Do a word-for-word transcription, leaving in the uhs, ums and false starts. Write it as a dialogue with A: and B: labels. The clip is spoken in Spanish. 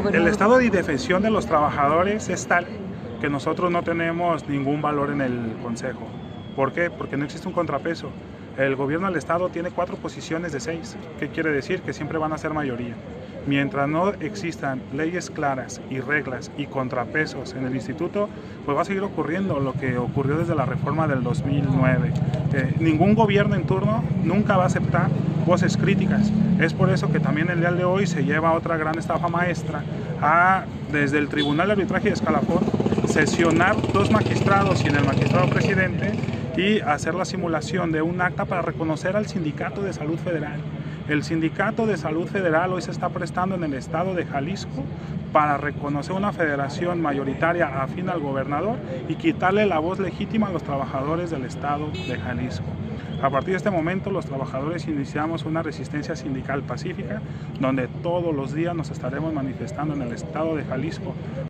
A: gobernador?
B: El estado de indefensión de los trabajadores es tal que nosotros no tenemos ningún valor en el Consejo. ¿Por qué? Porque no existe un contrapeso. El gobierno del estado tiene cuatro posiciones de seis. ¿Qué quiere decir? Que siempre van a ser mayoría. Mientras no existan leyes claras y reglas y contrapesos en el instituto, pues va a seguir ocurriendo lo que ocurrió desde la reforma del dos mil nueve. Eh, ningún gobierno en turno nunca va a aceptar voces críticas. Es por eso que también el día de hoy se lleva otra gran estafa maestra a, desde el Tribunal de Arbitraje de Escalafón, sesionar dos magistrados y en el magistrado presidente y hacer la simulación de un acta para reconocer al Sindicato de Salud Federal. El Sindicato de Salud Federal hoy se está prestando en el estado de Jalisco para reconocer una federación mayoritaria afín al gobernador y quitarle la voz legítima a los trabajadores del estado de Jalisco. A partir de este momento, los trabajadores iniciamos una resistencia sindical pacífica, donde todos los días nos estaremos manifestando en el estado de Jalisco